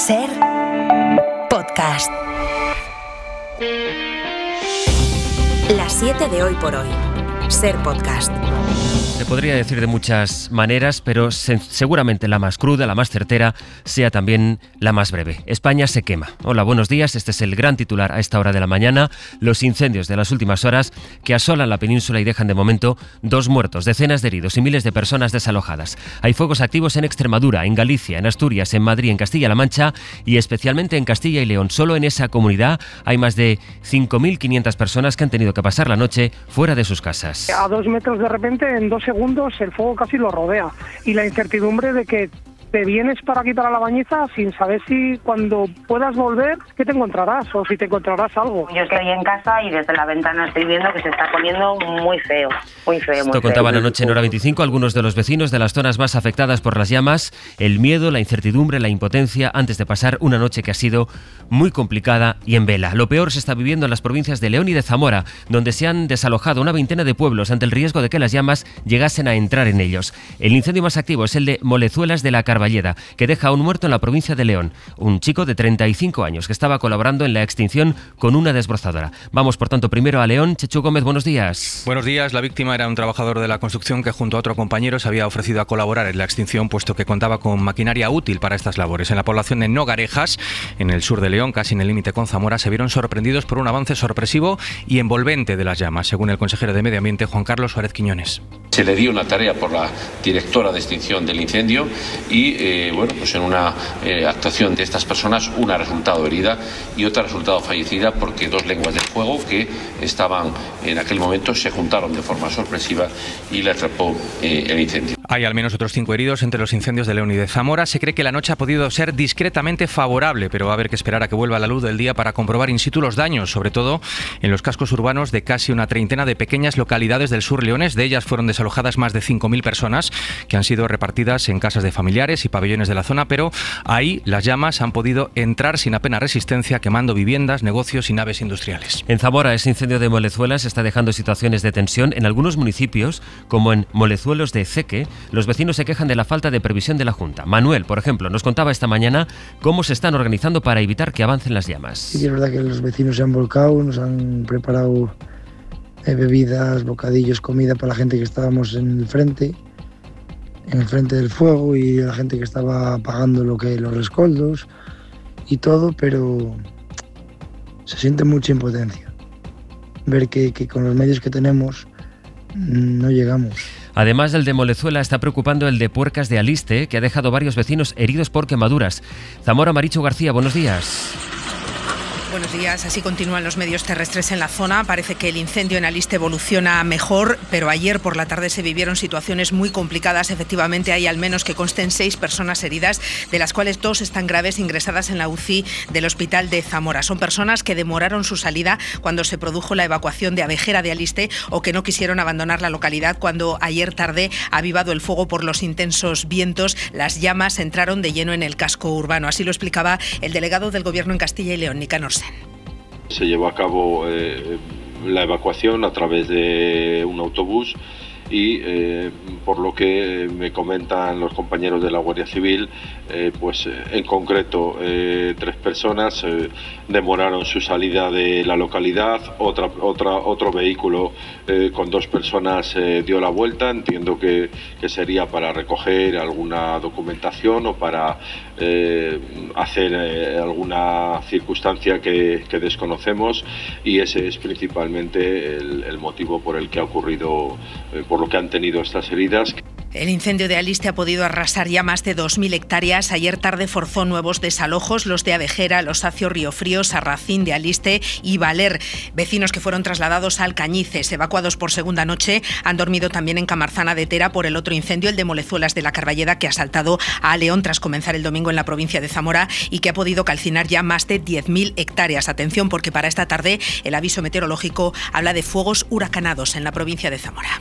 Ser Podcast. Las 7 de hoy por hoy. Ser Podcast. Se podría decir de muchas maneras, pero seguramente la más cruda, la más certera, sea también la más breve. España se quema. Hola, buenos días. Este es el gran titular a esta hora de la mañana. Los incendios de las últimas horas que asolan la península y dejan de momento 2 muertos, decenas de heridos y miles de personas desalojadas. Hay fuegos activos en Extremadura, en Galicia, en Asturias, en Madrid, en Castilla-La Mancha y especialmente en Castilla y León. Solo en esa comunidad hay más de 5.500 personas que han tenido que pasar la noche fuera de sus casas. A 2 metros de repente, en 2 segundos, el fuego casi lo rodea. Y la incertidumbre de que te vienes para aquí, para La Bañeza, sin saber si cuando puedas volver, ¿qué te encontrarás? O si te encontrarás algo. Yo estoy en casa y desde la ventana estoy viendo que se está poniendo muy feo, muy feo. Esto contaban anoche en Hora 25 algunos de los vecinos de las zonas más afectadas por las llamas. El miedo, la incertidumbre, la impotencia antes de pasar una noche que ha sido muy complicada y en vela. Lo peor se está viviendo en las provincias de León y de Zamora, donde se han desalojado una veintena de pueblos ante el riesgo de que las llamas llegasen a entrar en ellos. El incendio más activo es el de Molezuelas de la Carballeda, que deja a un muerto en la provincia de León, un chico de 35 años que estaba colaborando en la extinción con una desbrozadora. Vamos, por tanto, primero a León. Chechu Gómez, buenos días. Buenos días. La víctima era un trabajador de la construcción que junto a otro compañero se había ofrecido a colaborar en la extinción, puesto que contaba con maquinaria útil para estas labores. En la población de Nogarejas, en el sur de León, casi en el límite con Zamora, se vieron sorprendidos por un avance sorpresivo y envolvente de las llamas, según el consejero de Medio Ambiente, Juan Carlos Suárez Quiñones. Se le dio una tarea por la directora de extinción del incendio y, pues en una actuación de estas personas, una ha resultado herida y otra ha resultado fallecida porque 2 lenguas de fuego que estaban en aquel momento se juntaron de forma sorpresiva y le atrapó el incendio. Hay al menos otros 5 heridos entre los incendios de León y de Zamora. Se cree que la noche ha podido ser discretamente favorable, pero va a haber que esperar a que vuelva a la luz del día para comprobar in situ los daños, sobre todo en los cascos urbanos de casi una treintena de pequeñas localidades del sur leonés. De ellas fueron desalojadas más de 5.000 personas que han sido repartidas en casas de familiares y pabellones de la zona, pero ahí las llamas han podido entrar sin apenas resistencia, quemando viviendas, negocios y naves industriales. En Zamora, ese incendio de Molezuelas está dejando situaciones de tensión en algunos municipios, como en Molezuelos de Ceque. Los vecinos se quejan de la falta de previsión de la Junta. Manuel, por ejemplo, nos contaba esta mañana cómo se están organizando para evitar que avancen las llamas. Sí, es verdad que los vecinos se han volcado, nos han preparado bebidas, bocadillos, comida para la gente que estábamos en el frente del fuego y la gente que estaba apagando los rescoldos y todo, pero se siente mucha impotencia. Ver que con los medios que tenemos no llegamos. Además del de Molezuela, está preocupando el de Puercas de Aliste, que ha dejado varios vecinos heridos por quemaduras. Zamora, Marichu García, buenos días. Buenos días. Así continúan los medios terrestres en la zona. Parece que el incendio en Aliste evoluciona mejor, pero ayer por la tarde se vivieron situaciones muy complicadas. Efectivamente, hay al menos que consten 6 personas heridas, de las cuales 2 están graves, ingresadas en la UCI del hospital de Zamora. Son personas que demoraron su salida cuando se produjo la evacuación de Abejera de Aliste o que no quisieron abandonar la localidad cuando ayer tarde, avivado el fuego por los intensos vientos, las llamas entraron de lleno en el casco urbano. Así lo explicaba el delegado del Gobierno en Castilla y León, Nicanor Sen. Se llevó a cabo la evacuación a través de un autobús y por lo que me comentan los compañeros de la Guardia Civil, en concreto 3 personas demoraron su salida de la localidad, otro vehículo con 2 personas dio la vuelta, entiendo que sería para recoger alguna documentación o para hacer alguna circunstancia que desconocemos, y ese es principalmente el motivo por el que ha ocurrido, por lo que han tenido estas heridas. El incendio de Aliste ha podido arrasar ya más de 2.000 hectáreas. Ayer tarde forzó nuevos desalojos, los de Abejera, Los Acios, Riofrío, Sarracín de Aliste y Valer. Vecinos que fueron trasladados a Alcañices, evacuados por segunda noche, han dormido también en Camarzana de Tera por el otro incendio, el de Molezuelas de la Carballeda, que ha saltado a León tras comenzar el domingo en la provincia de Zamora y que ha podido calcinar ya más de 10.000 hectáreas. Atención, porque para esta tarde el aviso meteorológico habla de fuegos huracanados en la provincia de Zamora.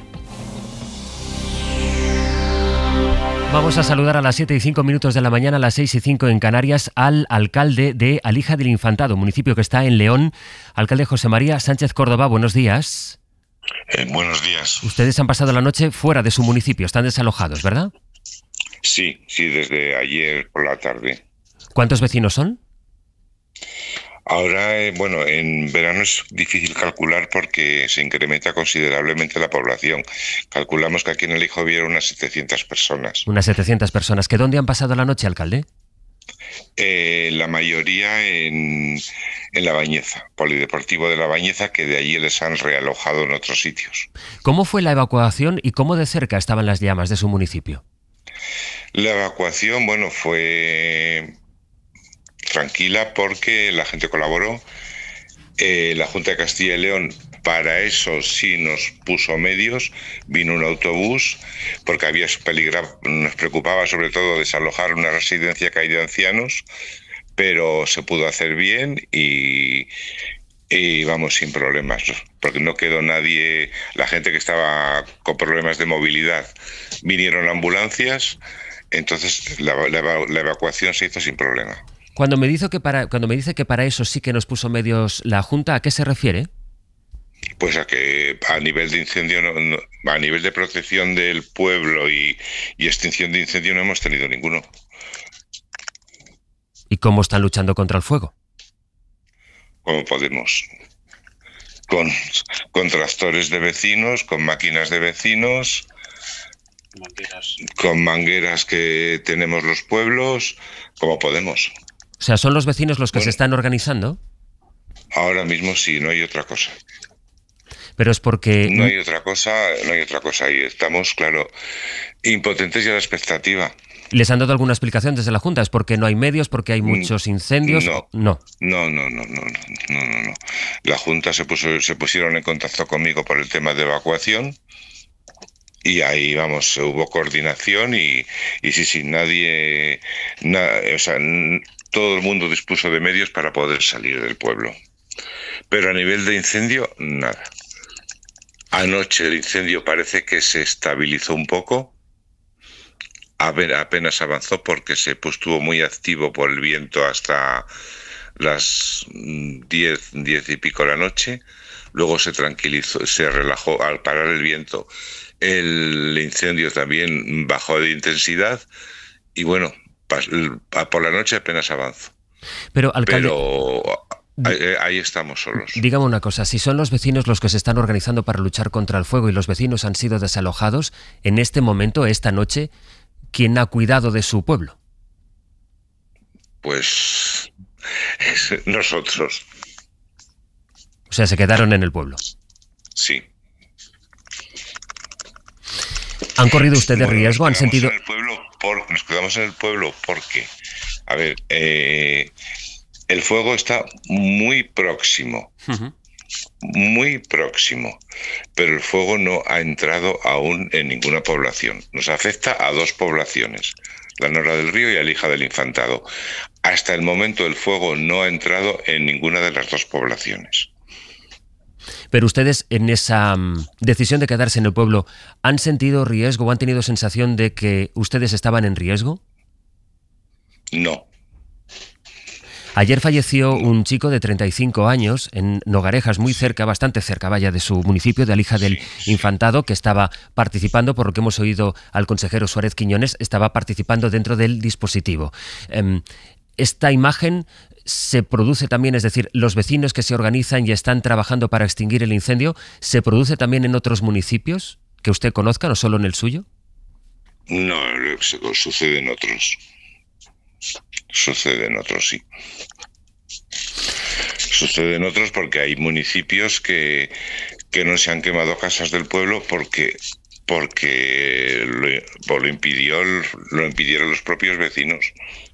Vamos a saludar a las 7:05 de la mañana, a las 6:05 en Canarias, al alcalde de Alhija del Infantado, municipio que está en León. Alcalde José María Sánchez Córdoba, buenos días. Buenos días. Ustedes han pasado la noche fuera de su municipio, están desalojados, ¿verdad? Sí, desde ayer por la tarde. ¿Cuántos vecinos son? Ahora, en verano es difícil calcular porque se incrementa considerablemente la población. Calculamos que aquí en el Hijo hubiera unas 700 personas. Unas 700 personas. ¿Que dónde han pasado la noche, alcalde? La mayoría en La Bañeza, Polideportivo de La Bañeza, que de allí les han realojado en otros sitios. ¿Cómo fue la evacuación y cómo de cerca estaban las llamas de su municipio? La evacuación, fue tranquila porque la gente colaboró. La Junta de Castilla y León para eso sí nos puso medios, vino un autobús porque nos preocupaba sobre todo desalojar una residencia que hay de ancianos, pero se pudo hacer bien y vamos sin problemas, porque no quedó nadie. La gente que estaba con problemas de movilidad, vinieron ambulancias, entonces la evacuación se hizo sin problema. Cuando me dice que para eso sí que nos puso medios la Junta, ¿a qué se refiere? Pues a que a nivel de incendio, a nivel de protección del pueblo y extinción de incendio no hemos tenido ninguno. ¿Y cómo están luchando contra el fuego? Como podemos. Con tractores de vecinos, con máquinas de vecinos, con mangueras que tenemos los pueblos, como podemos. O sea, ¿son los vecinos los que se están organizando? Ahora mismo sí, no hay otra cosa. Pero es porque... No hay otra cosa y estamos, claro, impotentes y a la expectativa. ¿Les han dado alguna explicación desde la Junta? ¿Es porque no hay medios, porque hay muchos incendios? No. La Junta se pusieron en contacto conmigo por el tema de evacuación y ahí, hubo coordinación y sí, nadie... todo el mundo dispuso de medios para poder salir del pueblo. Pero a nivel de incendio, nada. Anoche el incendio parece que se estabilizó un poco. Apenas avanzó porque estuvo muy activo por el viento hasta las 10 y pico de la noche. Luego se tranquilizó, se relajó al parar el viento. El incendio también bajó de intensidad y por la noche apenas avanzó. Pero, alcalde... Ahí estamos solos. Dígame una cosa, si son los vecinos los que se están organizando para luchar contra el fuego y los vecinos han sido desalojados, en este momento, esta noche, ¿quién ha cuidado de su pueblo? Pues nosotros. O sea, se quedaron en el pueblo. Sí. ¿Han corrido ustedes riesgo? ¿Han sentido...? Nos quedamos en el pueblo porque, el fuego está muy próximo, pero el fuego no ha entrado aún en ninguna población. Nos afecta a 2 poblaciones, la Nora del Río y Alija del Infantado. Hasta el momento el fuego no ha entrado en ninguna de las 2 poblaciones. Pero ustedes, en esa decisión de quedarse en el pueblo, ¿han sentido riesgo o han tenido sensación de que ustedes estaban en riesgo? No. Ayer falleció un chico de 35 años en Nogarejas, muy cerca, bastante cerca, de su municipio, de Alija del Infantado, que estaba participando, por lo que hemos oído al consejero Suárez Quiñones, estaba participando dentro del dispositivo. Esta imagen se produce también, es decir, los vecinos que se organizan y están trabajando para extinguir el incendio, ¿se produce también en otros municipios que usted conozca, no solo en el suyo? No, sucede en otros. Sucede en otros, sí. Sucede en otros porque hay municipios que no se han quemado casas del pueblo porque lo impidieron los propios vecinos.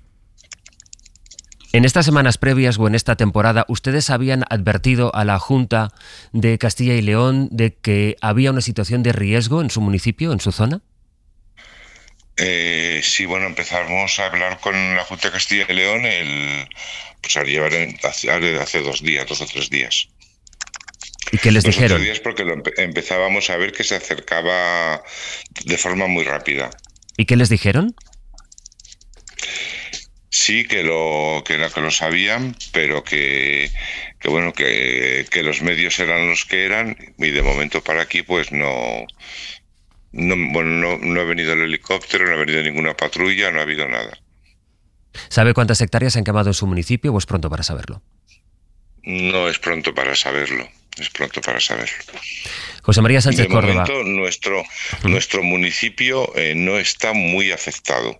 En estas semanas previas o en esta temporada, ¿ustedes habían advertido a la Junta de Castilla y León de que había una situación de riesgo en su municipio, en su zona? Sí, empezamos a hablar con la Junta de Castilla y León hace 2 o 3 días. ¿Y qué les dijeron? 2 o 3 días porque empezábamos a ver que se acercaba de forma muy rápida. ¿Y qué les dijeron? Sí, que lo sabían, pero que los medios eran los que eran y de momento para aquí pues no ha venido el helicóptero, no ha venido ninguna patrulla, no ha habido nada. ¿Sabe cuántas hectáreas se han quemado en su municipio o es pronto para saberlo? No es pronto para saberlo. José María Sánchez de Córdoba. De momento, nuestro municipio no está muy afectado.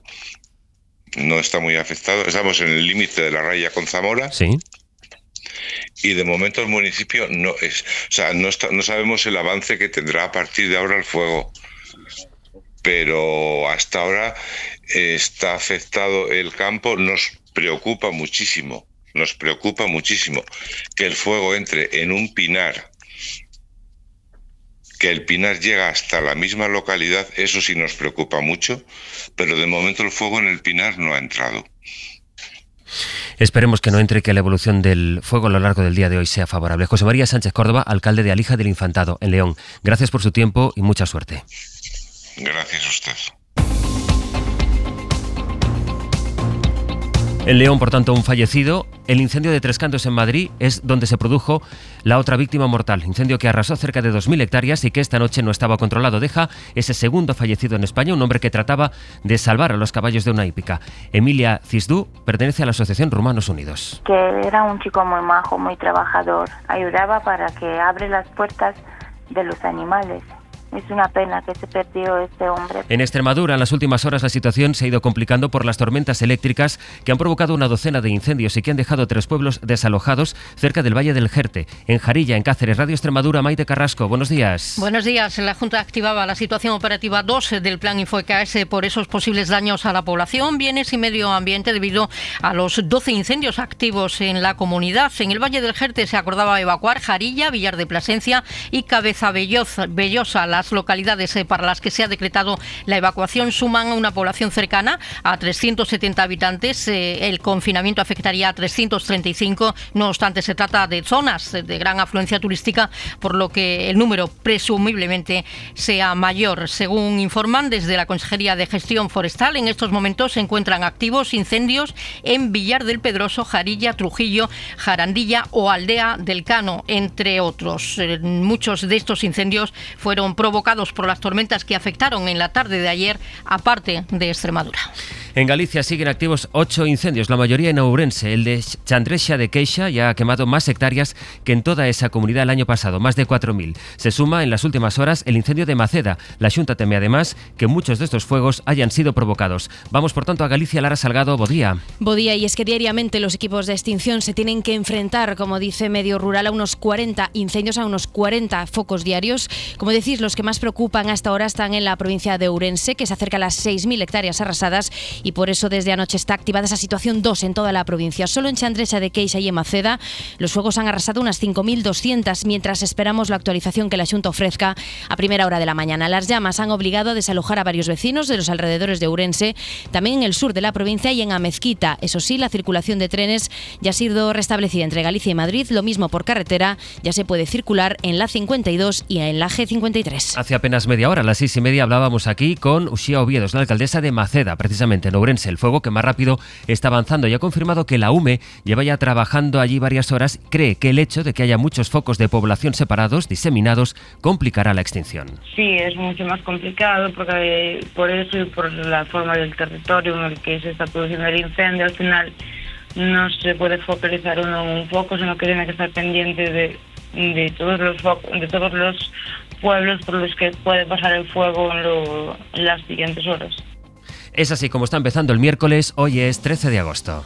Estamos en el límite de la raya con Zamora. Sí. Y de momento el municipio no sabemos el avance que tendrá a partir de ahora el fuego. Pero hasta ahora está afectado el campo. Nos preocupa muchísimo que el fuego entre en un pinar, que el pinar llega hasta la misma localidad. Eso sí nos preocupa mucho, pero de momento el fuego en el pinar no ha entrado. Esperemos que no entre y que la evolución del fuego a lo largo del día de hoy sea favorable. José María Sánchez Córdoba, alcalde de Alija del Infantado, en León. Gracias por su tiempo y mucha suerte. Gracias a usted. En León, por tanto, un fallecido. El incendio de Tres Cantos en Madrid es donde se produjo la otra víctima mortal. Incendio que arrasó cerca de 2.000 hectáreas y que esta noche no estaba controlado. Deja ese segundo fallecido en España, un hombre que trataba de salvar a los caballos de una hípica. Emilia Cisdú pertenece a la Asociación Rumanos Unidos. Que era un chico muy majo, muy trabajador. Ayudaba para que abre las puertas de los animales. Es una pena que se perdió este hombre. En Extremadura, en las últimas horas, la situación se ha ido complicando por las tormentas eléctricas que han provocado una docena de incendios y que han dejado 3 pueblos desalojados cerca del Valle del Jerte. En Jarilla, en Cáceres, Radio Extremadura, Maite Carrasco, buenos días. Buenos días. La Junta activaba la situación operativa 2 del Plan InfoEKS por esos posibles daños a la población, bienes y medio ambiente debido a los 12 incendios activos en la comunidad. En el Valle del Jerte se acordaba evacuar Jarilla, Villar de Plasencia y Cabeza Bellosa. Las localidades para las que se ha decretado la evacuación suman a una población cercana a 370 habitantes. El confinamiento afectaría a 335. No obstante, se trata de zonas de gran afluencia turística, por lo que el número presumiblemente sea mayor. Según informan desde la Consejería de Gestión Forestal, en estos momentos se encuentran activos incendios en Villar del Pedroso, Jarilla, Trujillo, Jarandilla o Aldea del Cano, entre otros. Muchos de estos incendios fueron provocados por las tormentas que afectaron en la tarde de ayer a parte de Extremadura. En Galicia siguen activos 8 incendios, la mayoría en Ourense. El de Chandrexa de Queixa ya ha quemado más hectáreas que en toda esa comunidad el año pasado, más de 4.000. Se suma en las últimas horas el incendio de Maceda. La Xunta teme además que muchos de estos fuegos hayan sido provocados. Vamos por tanto a Galicia. Lara Salgado, bo día. Bo día, y es que diariamente los equipos de extinción se tienen que enfrentar, como dice Medio Rural, a unos 40 incendios, a unos 40 focos diarios. Como decís, los que más preocupan hasta ahora están en la provincia de Ourense, que se acerca a las 6.000 hectáreas arrasadas, y por eso desde anoche está activada esa situación 2 en toda la provincia. Solo en Chandrexa de Queixa y en Maceda los fuegos han arrasado unas 5.200, mientras esperamos la actualización que la Xunta ofrezca a primera hora de la mañana. Las llamas han obligado a desalojar a varios vecinos de los alrededores de Ourense, también en el sur de la provincia y en Amezquita. Eso sí, la circulación de trenes ya ha sido restablecida entre Galicia y Madrid. Lo mismo por carretera, ya se puede circular en la 52 y en la G53. Hace apenas media hora, a las 6:30, hablábamos aquí con Uxía Oviedos, la alcaldesa de Maceda, precisamente en Ourense. El fuego, que más rápido está avanzando, y ha confirmado que la UME lleva ya trabajando allí varias horas. Cree que el hecho de que haya muchos focos de población separados, diseminados, complicará la extinción. Sí, es mucho más complicado porque por eso y por la forma del territorio en el que se está produciendo el incendio, al final no se puede focalizar uno en un foco, sino que tiene que estar pendiente de todos los pueblos por los que puede pasar el fuego en las siguientes horas. Es así como está empezando el miércoles. Hoy es 13 de agosto.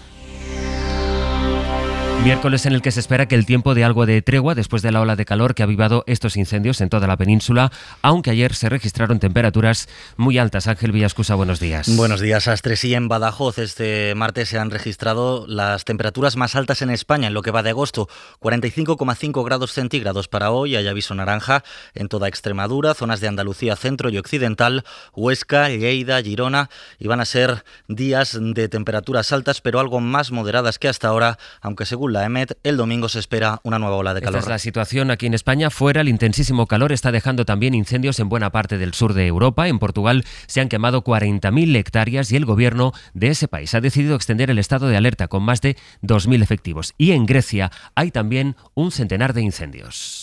Miércoles en el que se espera que el tiempo dé algo de tregua después de la ola de calor que ha avivado estos incendios en toda la península, aunque ayer se registraron temperaturas muy altas. Ángel Villascusa, buenos días. Buenos días, Astres. Y en Badajoz este martes se han registrado las temperaturas más altas en España en lo que va de agosto. 45,5 grados centígrados para hoy. Hay aviso naranja en toda Extremadura, zonas de Andalucía centro y occidental, Huesca, Lleida, Girona. Y van a ser días de temperaturas altas, pero algo más moderadas que hasta ahora, aunque según la EMET, el domingo se espera una nueva ola de calor. Esta es la situación aquí en España. Fuera, el intensísimo calor está dejando también incendios en buena parte del sur de Europa. En Portugal se han quemado 40.000 hectáreas y el gobierno de ese país ha decidido extender el estado de alerta con más de 2.000 efectivos. Y en Grecia hay también un centenar de incendios.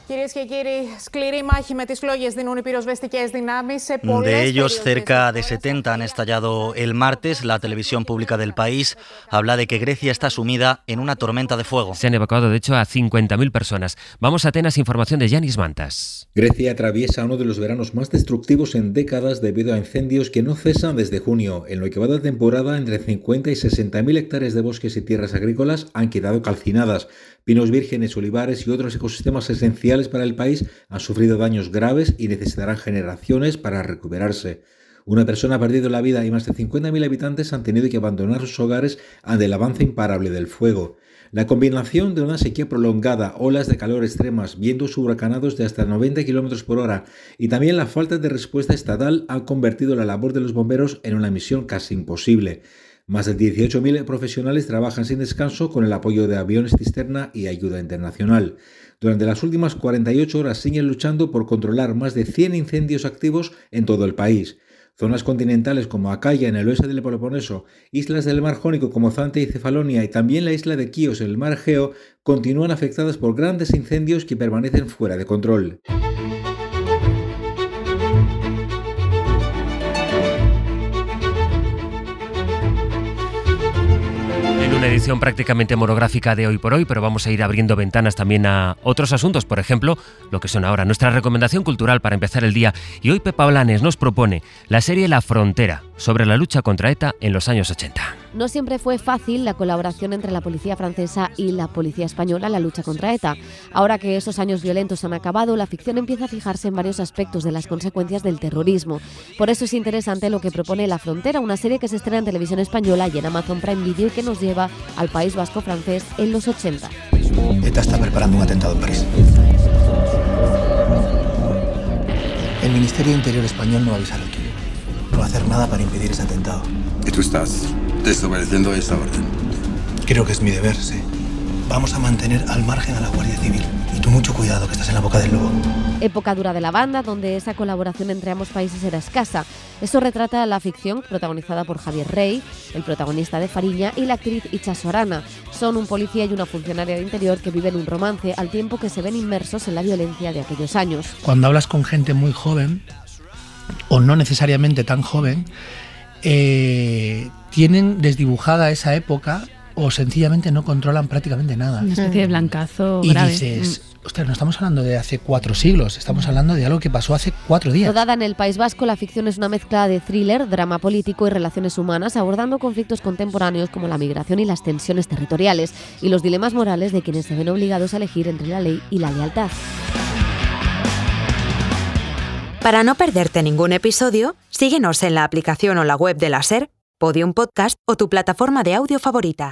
De ellos, cerca de 70 han estallado el martes. La televisión pública del país habla de que Grecia está sumida en una tormenta de fuego. Se han evacuado, de hecho, a 50.000 personas. Vamos a Atenas, información de Yanis Mantas. Grecia atraviesa uno de los veranos más destructivos en décadas debido a incendios que no cesan desde junio. En lo que va de temporada, entre 50 y 60.000 hectáreas de bosques y tierras agrícolas han quedado calcinadas. Pinos vírgenes, olivares y otros ecosistemas esenciales para el país han sufrido daños graves y necesitarán generaciones para recuperarse. Una persona ha perdido la vida y más de 50.000 habitantes han tenido que abandonar sus hogares ante el avance imparable del fuego. La combinación de una sequía prolongada, olas de calor extremas, vientos huracanados de hasta 90 km por hora y también la falta de respuesta estatal han convertido la labor de los bomberos en una misión casi imposible. Más de 18.000 profesionales trabajan sin descanso con el apoyo de aviones cisterna y ayuda internacional. Durante las últimas 48 horas siguen luchando por controlar más de 100 incendios activos en todo el país. Zonas continentales como Acaya en el oeste del Peloponeso, islas del mar Jónico como Zante y Cefalonia y también la isla de Quíos en el mar Egeo continúan afectadas por grandes incendios que permanecen fuera de control. Una edición prácticamente monográfica de Hoy por Hoy, pero vamos a ir abriendo ventanas también a otros asuntos, por ejemplo, lo que son ahora nuestra recomendación cultural para empezar el día. Y hoy Pepa Blanes nos propone la serie La Frontera, sobre la lucha contra ETA en los años 80. No siempre fue fácil la colaboración entre la policía francesa y la policía española en la lucha contra ETA. Ahora que esos años violentos han acabado, la ficción empieza a fijarse en varios aspectos de las consecuencias del terrorismo. Por eso es interesante lo que propone La Frontera, una serie que se estrena en televisión española y en Amazon Prime Video y que nos lleva al País Vasco francés en los 80. ETA está preparando un atentado en París. El Ministerio de Interior español no va a avisar al tuyo. No va a hacer nada para impedir ese atentado. ¿Y tú estás desobedeciendo esa orden? Creo que es mi deber, sí. Vamos a mantener al margen a la Guardia Civil. Y tú mucho cuidado, que estás en la boca del lobo. Época dura de la banda, donde esa colaboración entre ambos países era escasa. Eso retrata la ficción protagonizada por Javier Rey, el protagonista de Fariña, y la actriz Itxaso Arana. Son un policía y una funcionaria de interior que viven un romance al tiempo que se ven inmersos en la violencia de aquellos años. Cuando hablas con gente muy joven, o no necesariamente tan joven, tienen desdibujada esa época o sencillamente no controlan prácticamente nada. Una especie de blancazo y grave. Dices, ostras, no estamos hablando de hace 4 siglos, estamos hablando de algo que pasó hace 4 días. Rodada en el País Vasco, la ficción es una mezcla de thriller, drama político y relaciones humanas, abordando conflictos contemporáneos como la migración y las tensiones territoriales y los dilemas morales de quienes se ven obligados a elegir entre la ley y la lealtad. Para no perderte ningún episodio, síguenos en la aplicación o la web de la SER, Podium Podcast o tu plataforma de audio favorita.